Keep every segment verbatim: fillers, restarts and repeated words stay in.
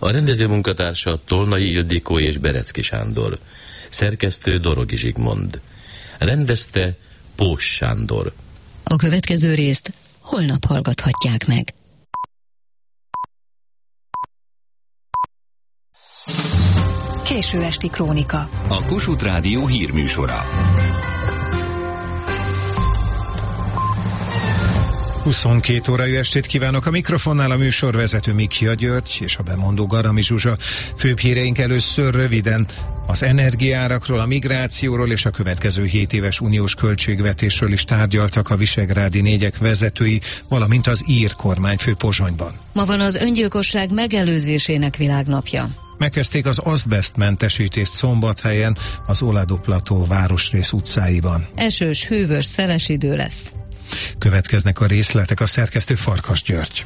A rendező munkatársa Tolnai Ildikó és Berecki Sándor. Szerkesztő Dorogi Zsigmond. Rendezte Pós Sándor. A következő részt holnap hallgathatják meg. Késő esti krónika. A Kossuth Rádió hírműsora. huszonkét óra jó estét kívánok, a mikrofonnál a műsorvezető Mikja György és a bemondó Garami Zsuzsa. Főbb híreink először röviden az energiaárakról, a migrációról és a következő hét éves uniós költségvetésről is tárgyaltak a visegrádi négyek vezetői, valamint az ír kormányfő Pozsonyban. Ma van az öngyilkosság megelőzésének világnapja. Megkezdték az azbesztmentesítést Szombathelyen, az Oladó plató városrész utcáiban. Esős, hűvös, szeles idő lesz. Következnek a részletek, a szerkesztő Farkas György.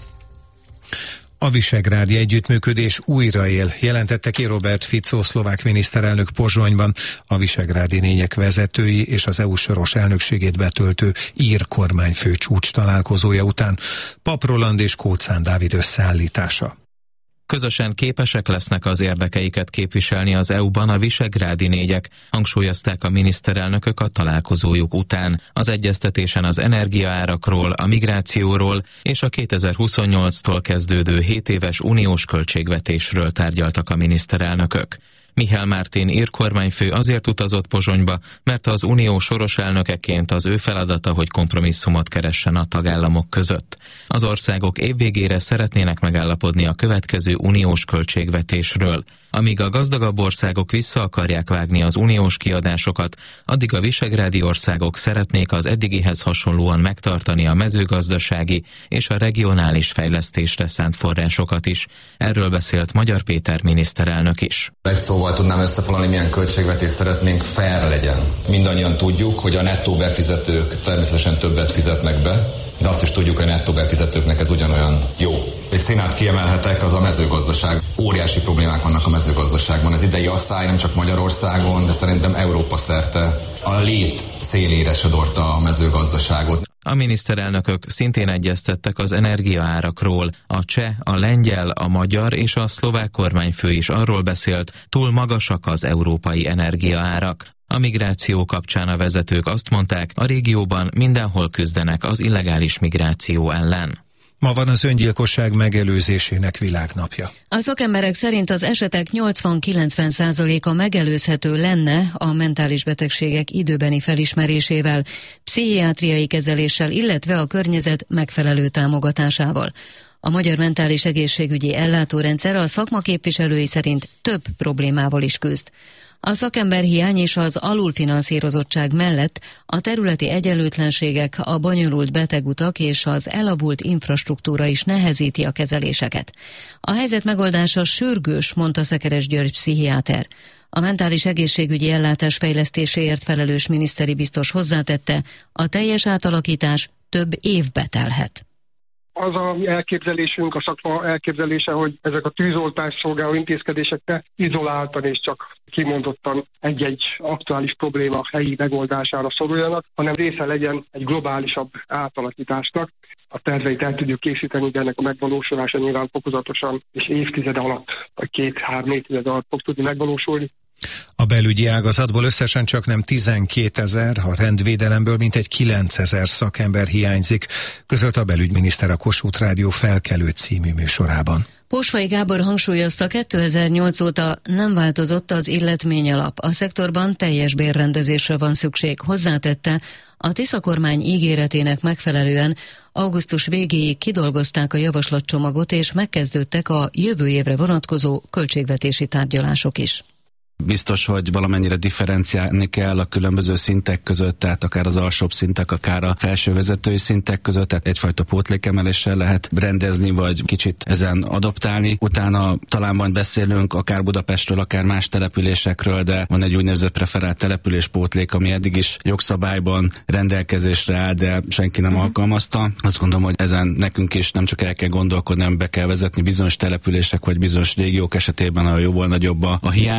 A visegrádi együttműködés újraél, jelentette ki Robert Fico szlovák miniszterelnök Pozsonyban, a visegrádi négyek vezetői és az é u soros elnökségét betöltő ír kormányfő csúcs találkozója után. Pap Roland és Kóczán Dávid összeállítása. Közösen képesek lesznek az érdekeiket képviselni az é u-ban a visegrádi négyek, hangsúlyozták a miniszterelnökök a találkozójuk után. Az egyeztetésen az energiaárakról, a migrációról és a kétezer-huszonnyolctól kezdődő hét éves uniós költségvetésről tárgyaltak a miniszterelnökök. Michel Martin ír kormányfő azért utazott Pozsonyba, mert az unió soros elnökeként az ő feladata, hogy kompromisszumot keressen a tagállamok között. Az országok évvégére szeretnének megállapodni a következő uniós költségvetésről. Amíg a gazdagabb országok vissza akarják vágni az uniós kiadásokat, addig a visegrádi országok szeretnék az eddigihez hasonlóan megtartani a mezőgazdasági és a regionális fejlesztésre szánt forrásokat is. Erről beszélt Magyar Péter miniszterelnök is. Egy szóval tudnám összefoglalni, milyen költségvetést szeretnénk, fair legyen. Mindannyian tudjuk, hogy a nettó befizetők természetesen többet fizetnek be, de azt is tudjuk, hogy a nettó befizetőknek ez ugyanolyan jó. Egy színát kiemelhetek, az a mezőgazdaság. Óriási problémák vannak a mezőgazdaságban. Az idei asszály nem csak Magyarországon, de szerintem Európa szerte a lét szélére sodorta a mezőgazdaságot. A miniszterelnökök szintén egyeztettek az energiaárakról. A cseh, a lengyel, a magyar és a szlovák kormányfő is arról beszélt, túl magasak az európai energiaárak. A migráció kapcsán a vezetők azt mondták, a régióban mindenhol küzdenek az illegális migráció ellen. Ma van az öngyilkosság megelőzésének világnapja. A szakemberek szerint az esetek nyolcvan-kilencven százaléka megelőzhető lenne a mentális betegségek időbeni felismerésével, pszichiátriai kezeléssel, illetve a környezet megfelelő támogatásával. A magyar mentális egészségügyi ellátórendszer a szakma képviselői szerint több problémával is küzd. A szakemberhiány és az alulfinanszírozottság mellett a területi egyenlőtlenségek, a bonyolult betegutak és az elavult infrastruktúra is nehezíti a kezeléseket. A helyzet megoldása sürgős, mondta Szekeres György pszichiáter. A mentális egészségügyi ellátás fejlesztéséért felelős miniszteri biztos hozzátette, a teljes átalakítás több évbe telhet. Az a elképzelésünk, a szakma elképzelése, hogy ezek a tűzoltás szolgáló intézkedések ne izoláltan és csak kimondottan egy-egy aktuális probléma helyi megoldására szoruljanak, hanem része legyen egy globálisabb átalakításnak. A terveit el tudjuk készíteni, de ennek a megvalósulása nyilván fokozatosan és évtized alatt, vagy két-három évtized alatt fog tudni megvalósulni. A belügyi ágazatból összesen csak nem tizenkétezer, a rendvédelemből mintegy kilencezer szakember hiányzik, közölt a belügyminiszter a Kossuth Rádió Felkelő című műsorában. Posvai Gábor hangsúlyozta, kétezer-nyolc óta nem változott az illetményalap. A szektorban teljes bérrendezésre van szükség. Hozzátette, a Tisza kormány ígéretének megfelelően augusztus végéig kidolgozták a javaslatcsomagot, és megkezdődtek a jövő évre vonatkozó költségvetési tárgyalások is. Biztos, hogy valamennyire differenciálni kell a különböző szintek között, tehát akár az alsóbb szintek, akár a felső vezetői szintek között, tehát egyfajta pótlékemeléssel lehet rendezni, vagy kicsit ezen adoptálni. Utána talán majd beszélünk akár Budapestről, akár más településekről, de van egy úgynevezett preferált településpótlék, ami eddig is jogszabályban rendelkezésre áll, de senki nem uh-huh. alkalmazta. Azt gondolom, hogy ezen nekünk is nem csak el kell gondolkodni, hanem be kell vezetni bizonyos települések vagy bizonyos régiók esetében, ahol jóval nagyobb a, a hiány, illetve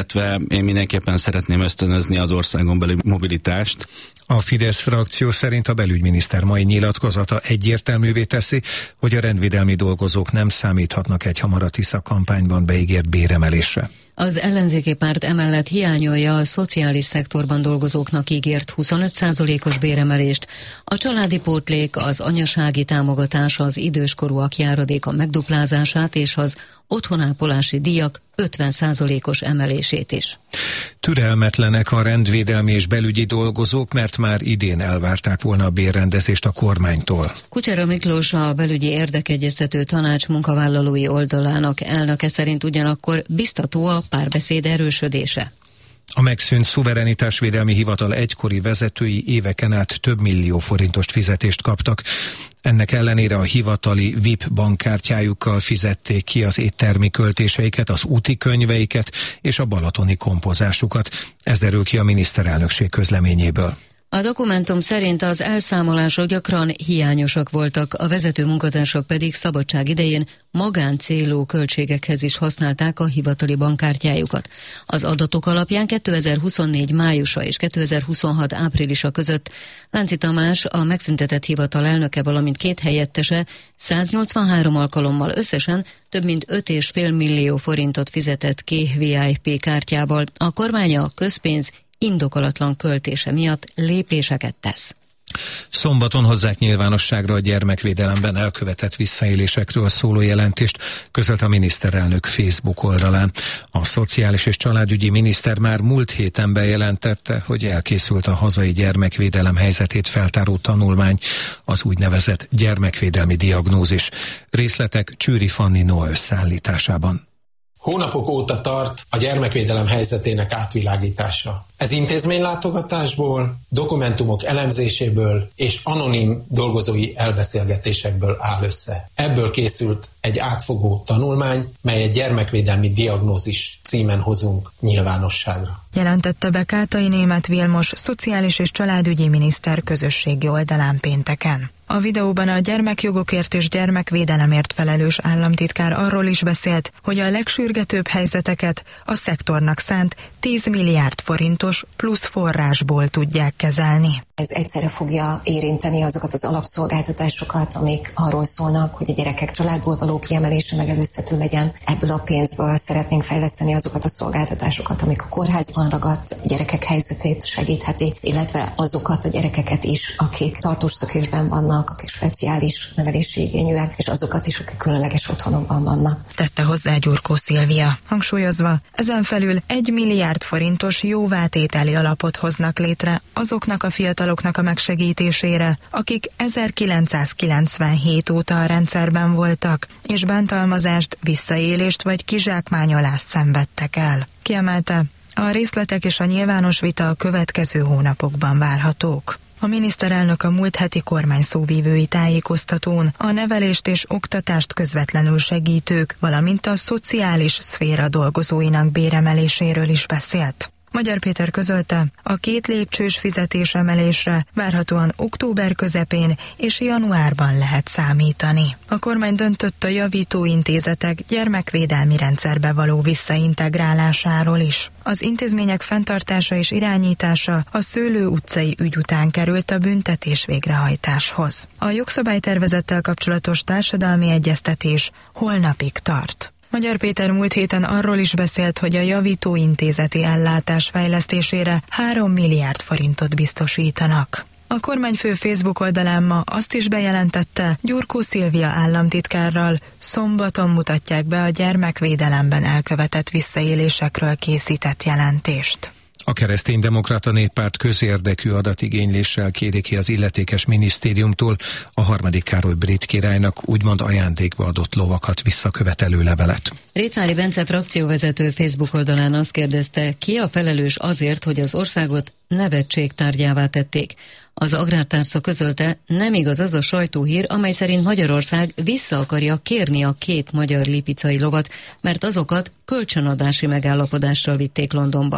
illetve én mindenképpen szeretném ösztönözni az országon belül mobilitást. A Fidesz frakció szerint a belügyminiszter mai nyilatkozata egyértelművé teszi, hogy a rendvédelmi dolgozók nem számíthatnak egy hamar a Tisza kampányban beígért béremelésre. Az ellenzéki párt emellett hiányolja a szociális szektorban dolgozóknak ígért huszonöt százalékos béremelést, a családi pótlék, az anyasági támogatás, az időskorúak járadéka megduplázását és az otthonápolási díjak ötven százalékos emelését is. Türelmetlenek a rendvédelmi és belügyi dolgozók, mert már idén elvárták volna a bérrendezést a kormánytól. Kucsera Miklós, a belügyi érdekegyeztető tanács munkavállalói oldalának elnöke szerint ugyanakkor biztató a párbeszéd erősödése. A megszűnt szuverenitásvédelmi hivatal egykori vezetői éveken át több millió forintos fizetést kaptak. Ennek ellenére a hivatali vé i pé bankkártyájukkal fizették ki az éttermi költéseiket, az úti könyveiket és a balatoni kompozásukat. Ez derül ki a miniszterelnökség közleményéből. A dokumentum szerint az elszámolások gyakran hiányosak voltak, a vezető munkatársak pedig szabadság idején magáncélú költségekhez is használták a hivatali bankkártyájukat. Az adatok alapján kétezer-huszonnégy májusa és kétezer-huszonhat áprilisa között Lánci Tamás, a megszüntetett hivatal elnöke, valamint két helyettese száznyolcvanhárom alkalommal összesen több mint öt egész öt millió forintot fizetett ki vé i pé kártyával. A kormány a közpénz indokolatlan költése miatt lépéseket tesz. Szombaton hozzák nyilvánosságra a gyermekvédelemben elkövetett visszaélésekről szóló jelentést, közölt a miniszterelnök Facebook oldalán. A szociális és családügyi miniszter már múlt héten bejelentette, hogy elkészült a hazai gyermekvédelem helyzetét feltáró tanulmány, az úgynevezett gyermekvédelmi diagnózis. Részletek Csőri Fanni Noa összeállításában. Hónapok óta tart a gyermekvédelem helyzetének átvilágítása. Ez intézménylátogatásból, dokumentumok elemzéséből és anonim dolgozói elbeszélgetésekből áll össze. Ebből készült egy átfogó tanulmány, mely egy gyermekvédelmi diagnózis címen hozunk nyilvánosságra. Jelentette be Kátai Németh Vilmos, szociális és családügyi miniszter közösségi oldalán pénteken. A videóban a gyermekjogokért és gyermekvédelemért felelős államtitkár arról is beszélt, hogy a legsürgetőbb helyzeteket a szektornak szánt tíz milliárd forintos plusz forrásból tudják kezelni. Ez egyszerre fogja érinteni azokat az alapszolgáltatásokat, amik arról szólnak, hogy a gyerekek családból való kiemelése megelőzhető legyen. Ebből a pénzből szeretnénk fejleszteni azokat a szolgáltatásokat, amik a kórházban ragadt gyerekek helyzetét segítheti, illetve azokat a gyerekeket is, akik tartós szökésben vannak, akik speciális nevelési igényűek, és azokat is, akik különleges otthonokban vannak. Tette hozzá Gyurkó Szilvia, hangsúlyozva, ezen felül egy milliárd forintos jóvátételi alapot hoznak létre azoknak a fiataloknak a megsegítésére, akik ezerkilencszázkilencvenhét óta a rendszerben voltak, és bántalmazást, visszaélést vagy kizsákmányolást szenvedtek el. Kiemelte, a részletek és a nyilvános vita a következő hónapokban várhatók. A miniszterelnök a múlt heti kormány szóvívői tájékoztatón a nevelést és oktatást közvetlenül segítők, valamint a szociális szféra dolgozóinak béremeléséről is beszélt. Magyar Péter közölte, a két lépcsős fizetésemelésre várhatóan október közepén és januárban lehet számítani. A kormány döntött a javítóintézetek gyermekvédelmi rendszerbe való visszaintegrálásáról is. Az intézmények fenntartása és irányítása a Szőlő utcai ügy után került a büntetés végrehajtáshoz. A jogszabálytervezettel kapcsolatos társadalmi egyeztetés holnapig tart. Magyar Péter múlt héten arról is beszélt, hogy a javítóintézeti ellátás fejlesztésére három milliárd forintot biztosítanak. A kormányfő Facebook oldalán ma azt is bejelentette, Gyurkó Szilvia államtitkárral szombaton mutatják be a gyermekvédelemben elkövetett visszaélésekről készített jelentést. A Kereszténydemokrata Néppárt közérdekű adatigényléssel kéri ki az illetékes minisztériumtól a harmadik Károly brit királynak úgymond ajándékba adott lovakat visszakövetelő levelet. Rétvári Bence frakcióvezető Facebook oldalán azt kérdezte, ki a felelős azért, hogy az országot nevetség tárgyává tették. Az agrártársza közölte, nem igaz az a sajtóhír, amely szerint Magyarország vissza akarja kérni a két magyar lipicai lovat, mert azokat kölcsönadási megállapodással vitték Londonba.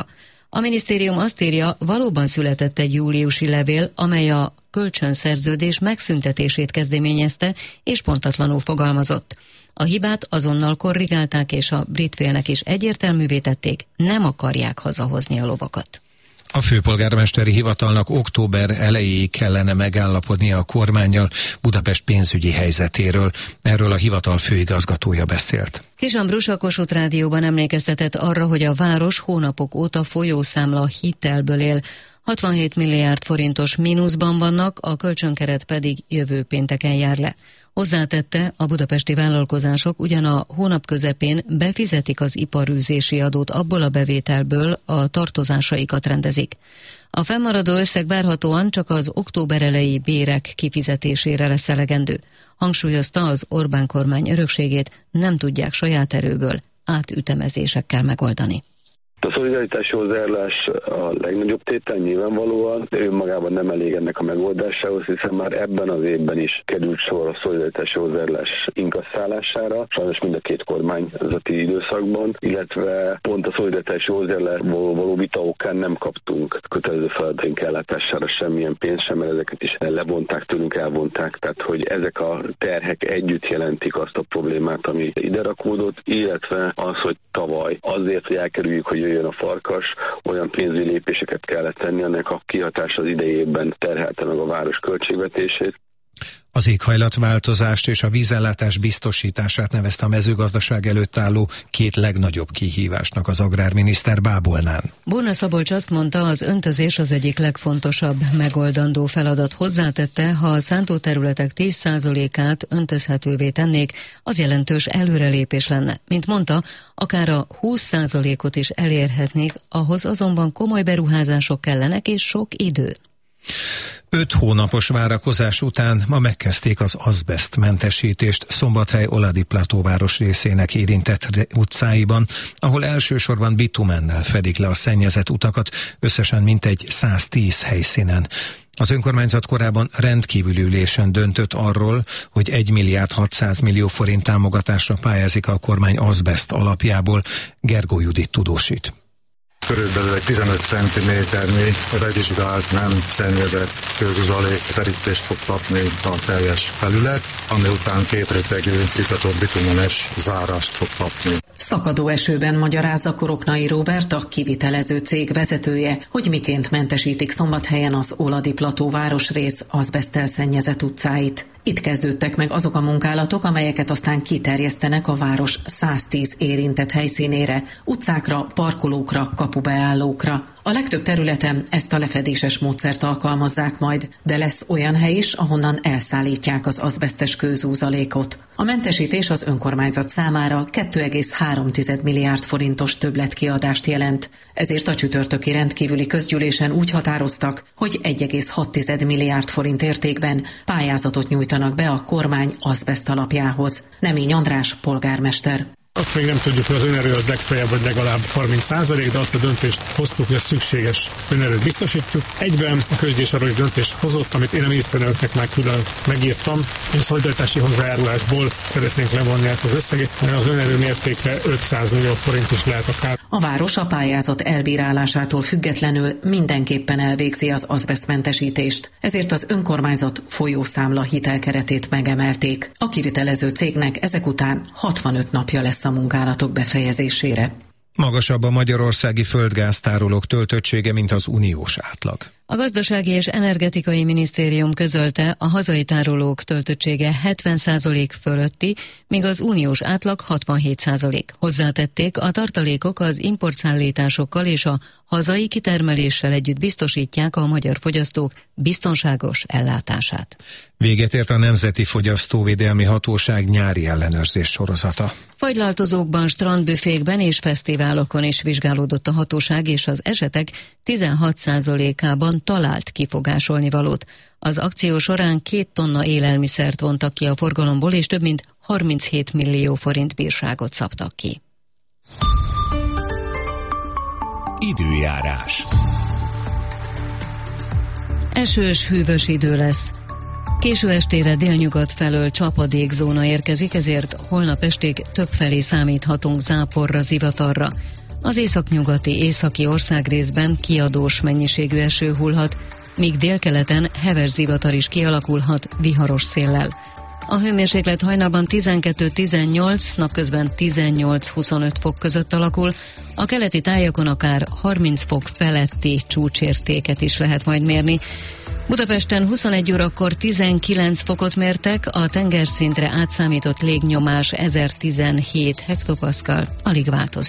A minisztérium azt írja, valóban született egy júliusi levél, amely a kölcsönszerződés megszüntetését kezdeményezte és pontatlanul fogalmazott. A hibát azonnal korrigálták, és a brit félnek is egyértelművé tették, nem akarják hazahozni a lovakat. A főpolgármesteri hivatalnak október elejéig kellene megállapodnia a kormánnyal Budapest pénzügyi helyzetéről. Erről a hivatal főigazgatója beszélt. Kis Ambrus a Kossuth Rádióban emlékeztetett arra, hogy a város hónapok óta folyószámla hitelből él. hatvanhét milliárd forintos mínuszban vannak, a kölcsönkeret pedig jövő pénteken jár le. Hozzátette, a budapesti vállalkozások ugyan a hónap közepén befizetik az iparűzési adót, abból a bevételből a tartozásaikat rendezik. A fennmaradó összeg várhatóan csak az október elejé bérek kifizetésére lesz elegendő. Hangsúlyozta, az Orbán kormány örökségét nem tudják saját erőből átütemezésekkel megoldani. A szolidaritási hozzájárulás a legnagyobb tétel nyilvánvalóan, de önmagában nem elég ennek a megoldásához, hiszen már ebben az évben is került sor a szolidaritási hozzájárulás inkasszálására, sajnos mind a két kormányzati időszakban, illetve pont a szolidaritási hozzájárulásból való vita okán nem kaptunk kötelező feladataink ellátására semmilyen pénzt sem, mert ezeket is lebonták tőlünk, elvonták, tehát hogy ezek a terhek együtt jelentik azt a problémát, ami ide rakódott, illetve az, hogy tavaly azért, hogy elkerüljük, hogy jön a farkas, olyan pénzügyi lépéseket kellett tenni, ennek a kihatása az idejében terhelte meg a város költségvetését. Az éghajlatváltozást és a vízellátás biztosítását nevezte a mezőgazdaság előtt álló két legnagyobb kihívásnak az agrárminiszter Bábolnán. Borna Szabolcs azt mondta, az öntözés az egyik legfontosabb megoldandó feladat. Hozzátette, ha a szántóterületek tíz százalékát öntözhetővé tennék, az jelentős előrelépés lenne. Mint mondta, akár a húsz százalékot is elérhetnék, ahhoz azonban komoly beruházások kellenek és sok idő. Öt hónapos várakozás után ma megkezdték az azbesztmentesítést Szombathely-Oladi platóváros részének érintett utcáiban, ahol elsősorban bitumennel fedik le a szennyezett utakat, összesen mintegy száztíz helyszínen. Az önkormányzat korábban rendkívüli ülésen döntött arról, hogy egy milliárd hatszáz millió forint támogatásra pályázik a kormány azbeszt alapjából. Gergó Judit tudósít. Körülbelül egy tizenöt centiméternyi revizsgált, nem szennyezett kőzuzalék terítést fog kapni a teljes felület, ami után két rétegű itatott bitumenes zárást fog kapni. Szakadó esőben magyarázza Koroknai Róbert, a kivitelező cég vezetője, hogy miként mentesítik Szombathelyen az Oladi plató városrész azbeszttel szennyezett utcáit. Itt kezdődtek meg azok a munkálatok, amelyeket aztán kiterjesztenek a város száztíz érintett helyszínére, utcákra, parkolókra, kapubeállókra. A legtöbb területen ezt a lefedéses módszert alkalmazzák majd, de lesz olyan hely is, ahonnan elszállítják az azbesztes kőzúzalékot. A mentesítés az önkormányzat számára két egész három milliárd forintos többletkiadást jelent. Ezért a csütörtöki rendkívüli közgyűlésen úgy határoztak, hogy egy egész hat milliárd forint értékben pályázatot nyújtanak be a kormány azbeszt alapjához. Nemény András polgármester. Azt még nem tudjuk, hogy az önerő az legfeljebb vagy legalább harminc százalék, de azt a döntést hoztuk, hogy a szükséges önerőt biztosítjuk. Egyben a közgyűlés arról is döntést hozott, amit én a miniszterelnöknek már külön megírtam, hogy a szolidaritási hozzájárulásból szeretnénk levonni ezt az összeget, mert az önerő mértéke ötszáz millió forint is lehet akár. A város a pályázat elbírálásától függetlenül mindenképpen elvégzi az azbesztmentesítést, ezért az önkormányzat folyószámla hitelkeretét megemelték. A kivitelező cégnek ezek után hatvanöt napja lesz a munkálatok befejezésére. Magasabb a magyarországi földgáztárolók töltöttsége, mint az uniós átlag. A Gazdasági és Energetikai Minisztérium közölte, a hazai tárolók töltöttsége hetven százalék fölötti, míg az uniós átlag hatvanhét százalék. Hozzátették, a tartalékok az importszállításokkal és a hazai kitermeléssel együtt biztosítják a magyar fogyasztók biztonságos ellátását. Véget ért a Nemzeti Fogyasztóvédelmi Hatóság nyári ellenőrzés sorozata. Fagylaltozókban, strandbüfékben és fesztiválokon is vizsgálódott a hatóság, és az esetek tizenhat százalékában talált kifogásolni valót. Az akció során két tonna élelmiszert vontak ki a forgalomból, és több mint harminchét millió forint bírságot szabtak ki. Időjárás. Esős, hűvös idő lesz. Késő estére délnyugat felől csapadékzóna érkezik, ezért holnap estig többfelé számíthatunk záporra, zivatarra. Az északnyugati északi országrészben kiadós mennyiségű eső hullhat, míg délkeleten heves zivatar is kialakulhat viharos széllel. A hőmérséklet hajnalban tizenkettő tizennyolc, napközben tizennyolc-huszonöt fok között alakul, a keleti tájakon akár harminc fok feletti csúcsértéket is lehet majd mérni. Budapesten huszonegy órakor tizenkilenc fokot mértek, a tengerszintre átszámított légnyomás ezertizenhét hektopaszkal, alig változik.